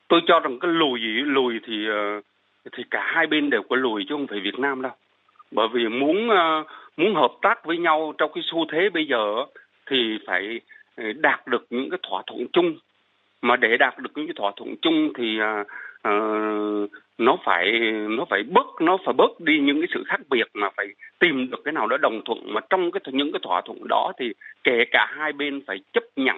Tôi cho rằng cái lùi thì cả hai bên đều có lùi chứ không phải Việt Nam đâu. Bởi vì muốn hợp tác với nhau trong cái xu thế bây giờ thì phải đạt được những cái thỏa thuận chung, mà để đạt được những cái thỏa thuận chung thì nó phải bớt đi những cái sự khác biệt, mà phải tìm được cái nào đó đồng thuận, mà trong những cái thỏa thuận đó thì kể cả hai bên phải chấp nhận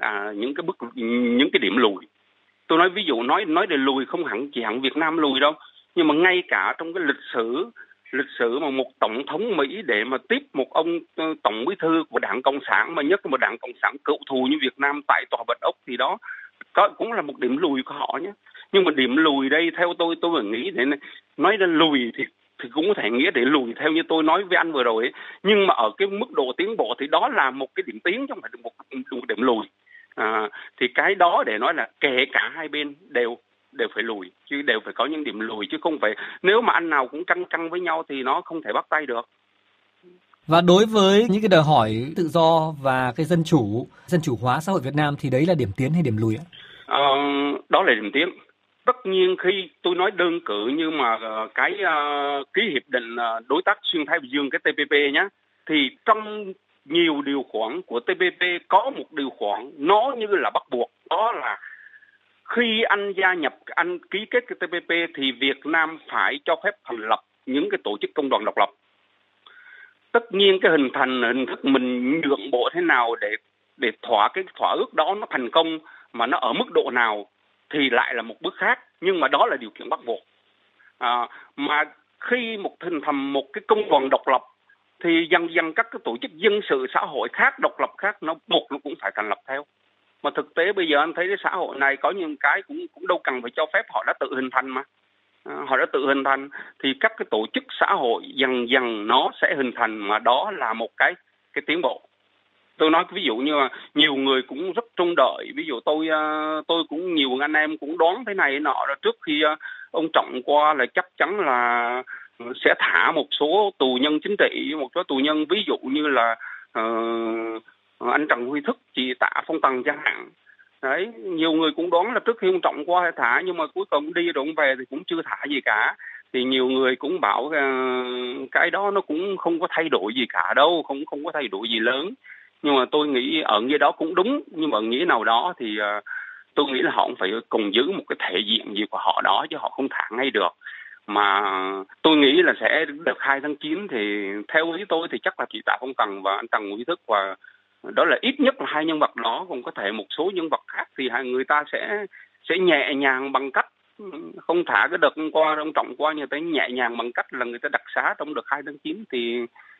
những cái điểm lùi. Tôi nói ví dụ, nói để lùi không chỉ hẳn Việt Nam lùi đâu, nhưng mà ngay cả trong cái lịch sử mà một tổng thống Mỹ để mà tiếp một ông tổng bí thư của Đảng Cộng sản, mà nhất là một Đảng Cộng sản cựu thù như Việt Nam tại Tòa Bạch Ốc, thì đó cũng là một điểm lùi của họ nhé. Nhưng mà điểm lùi đây theo tôi vẫn nghĩ để nói đến lùi thì cũng có thể nghĩa để lùi theo như tôi nói với anh vừa rồi ấy. Nhưng mà ở cái mức độ tiến bộ thì đó là một cái điểm tiến chứ không phải một điểm lùi. Thì cái đó để nói là kể cả hai bên đều phải lùi, chứ đều phải có những điểm lùi, chứ không phải nếu mà anh nào cũng căng với nhau thì nó không thể bắt tay được. Và đối với những cái đòi hỏi tự do và cái dân chủ hóa xã hội Việt Nam thì đấy là điểm tiến hay điểm lùi ạ? Đó là điểm tiến. Tất nhiên khi tôi nói đơn cử như mà cái ký hiệp định đối tác xuyên Thái Bình Dương, cái TPP nhé, thì trong nhiều điều khoản của TPP có một điều khoản nó như là bắt buộc, đó là khi anh gia nhập, anh ký kết cái TPP thì Việt Nam phải cho phép thành lập những cái tổ chức công đoàn độc lập. Tất nhiên cái hình thức mình nhượng bộ thế nào để cái thỏa ước đó nó thành công, mà nó ở mức độ nào thì lại là một bước khác, nhưng mà đó là điều kiện bắt buộc. Mà khi hình thành một cái công đoàn độc lập thì dần dần các cái tổ chức dân sự xã hội khác, độc lập khác, nó buộc nó cũng phải thành lập theo. Mà thực tế bây giờ anh thấy cái xã hội này có những cái cũng đâu cần phải cho phép, họ đã tự hình thành mà. Họ đã tự hình thành thì các cái tổ chức xã hội dần dần nó sẽ hình thành, mà đó là một cái tiến bộ. Tôi nói ví dụ như là nhiều người cũng rất trông đợi, ví dụ tôi cũng nhiều anh em cũng đoán thế này nọ, rồi trước khi ông Trọng qua là chắc chắn là sẽ thả một số tù nhân chính trị, một số tù nhân ví dụ như là anh Trần Huy Thức, chị Tạ Phong Tần chẳng hạn. Đấy, nhiều người cũng đoán là trước khi ông Trọng qua thả, nhưng mà cuối cùng đi rồi về thì cũng chưa thả gì cả. Thì nhiều người cũng bảo cái đó nó cũng không có thay đổi gì cả đâu, không có thay đổi gì lớn. Nhưng mà tôi nghĩ ở nghĩa đó cũng đúng, nhưng mà ở nghĩa nào đó thì tôi nghĩ là họ cũng phải cùng giữ một cái thể diện gì của họ đó, chứ họ không thả ngay được. Mà tôi nghĩ là sẽ được 2 tháng 9 thì theo ý tôi thì chắc là chị Tạ Phong Tần và anh Trần Nguyễn Thức, và đó là ít nhất là hai nhân vật đó, còn có thể một số nhân vật khác thì người ta sẽ nhẹ nhàng bằng cách không thả cái đợt qua ông Trọng qua, như thế nhẹ nhàng bằng cách là người ta đặc xá trong đợt 2 tháng 9 thì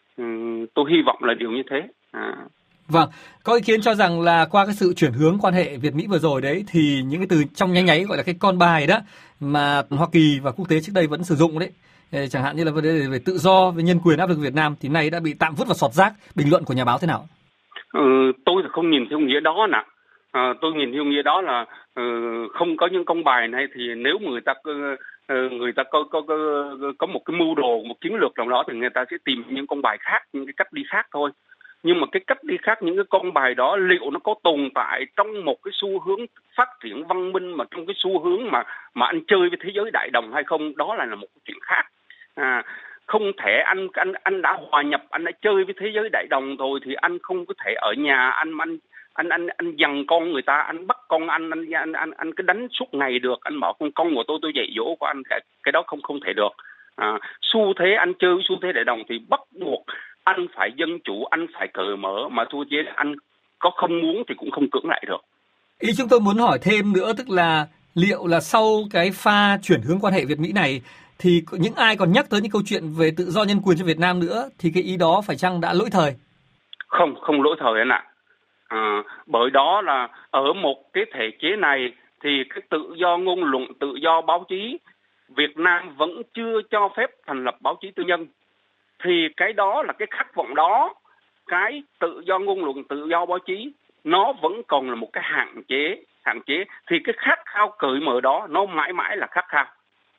tôi hy vọng là điều như thế. Vâng, có ý kiến cho rằng là qua cái sự chuyển hướng quan hệ Việt Mỹ vừa rồi đấy thì những cái từ trong nháy nháy gọi là cái con bài đó mà Hoa Kỳ và quốc tế trước đây vẫn sử dụng đấy, chẳng hạn như là vấn đề về tự do, về nhân quyền áp lực Việt Nam thì nay đã bị tạm vứt vào sọt rác. Bình luận của nhà báo thế nào? Tôi thì không nhìn theo nghĩa đó nè. Tôi nhìn theo nghĩa đó là không có những công bài này thì nếu người ta có một cái mưu đồ, một chiến lược nào đó thì người ta sẽ tìm những công bài khác, những cái cách đi khác thôi. Nhưng mà cái cách đi khác, những cái con bài đó liệu nó có tồn tại trong một cái xu hướng phát triển văn minh, mà trong cái xu hướng mà anh chơi với thế giới đại đồng hay không, đó là một chuyện khác. Không thể anh đã hòa nhập, anh đã chơi với thế giới đại đồng rồi thì anh không có thể ở nhà anh dằn con người ta, anh bắt con anh cứ đánh suốt ngày được. Anh bảo con của tôi dạy dỗ của anh, cái đó không thể được. Xu thế anh chơi với xu thế đại đồng thì bắt buộc anh phải dân chủ, anh phải cởi mở, mà thua chứ anh có không muốn thì cũng không cưỡng lại được. Ý chúng tôi muốn hỏi thêm nữa, tức là liệu là sau cái pha chuyển hướng quan hệ Việt Mỹ này thì những ai còn nhắc tới những câu chuyện về tự do nhân quyền cho Việt Nam nữa thì cái ý đó phải chăng đã lỗi thời? Không lỗi thời anh ạ. Bởi đó là ở một cái thể chế này thì cái tự do ngôn luận, tự do báo chí, Việt Nam vẫn chưa cho phép thành lập báo chí tư nhân. Thì cái đó là cái khát vọng đó, cái tự do ngôn luận, tự do báo chí nó vẫn còn là một cái hạn chế. Thì cái khát khao cởi mở đó nó mãi mãi là khát khao.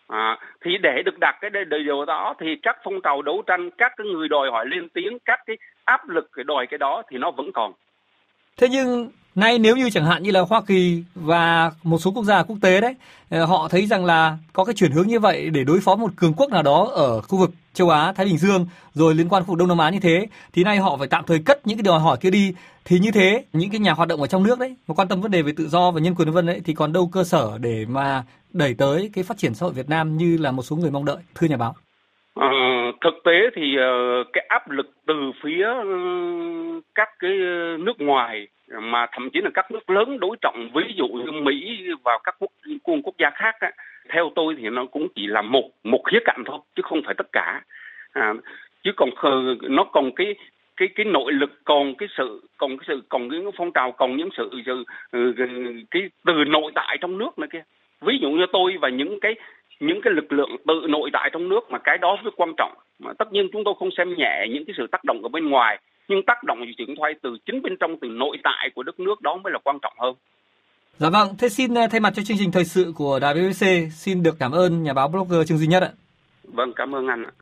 Thì để được đạt cái điều đó thì các phong trào đấu tranh, các cái người đòi hỏi lên tiếng, các cái áp lực để đòi cái đó thì nó vẫn còn. Thế nhưng Nay nếu như chẳng hạn như là Hoa Kỳ và một số quốc gia quốc tế đấy, họ thấy rằng là có cái chuyển hướng như vậy để đối phó một cường quốc nào đó ở khu vực châu Á, Thái Bình Dương, rồi liên quan khu vực Đông Nam Á như thế, thì nay họ phải tạm thời cất những cái đòi hỏi kia đi. Thì như thế, những cái nhà hoạt động ở trong nước đấy, mà quan tâm vấn đề về tự do và nhân quyền v.v. đấy, thì còn đâu cơ sở để mà đẩy tới cái phát triển xã hội Việt Nam như là một số người mong đợi, thưa nhà báo? Thực tế thì cái áp lực từ phía các cái nước ngoài, mà thậm chí là các nước lớn đối trọng, ví dụ như Mỹ và các quốc gia khác á, theo tôi thì nó cũng chỉ là một khía cạnh thôi, chứ không phải tất cả. Chứ còn nó còn cái nội lực, còn cái phong trào, còn những sự cái từ nội tại trong nước nữa kia. Ví dụ như tôi và những cái lực lượng tự nội tại trong nước, mà cái đó rất quan trọng. Mà tất nhiên chúng tôi không xem nhẹ những cái sự tác động ở bên ngoài, nhưng tác động chuyển thoái từ chính bên trong, từ nội tại của đất nước, đó mới là quan trọng hơn. Dạ vâng, thế xin thay mặt cho chương trình thời sự của Đài BBC xin được cảm ơn nhà báo blogger Trương Duy Nhất ạ. Vâng, cảm ơn anh ạ.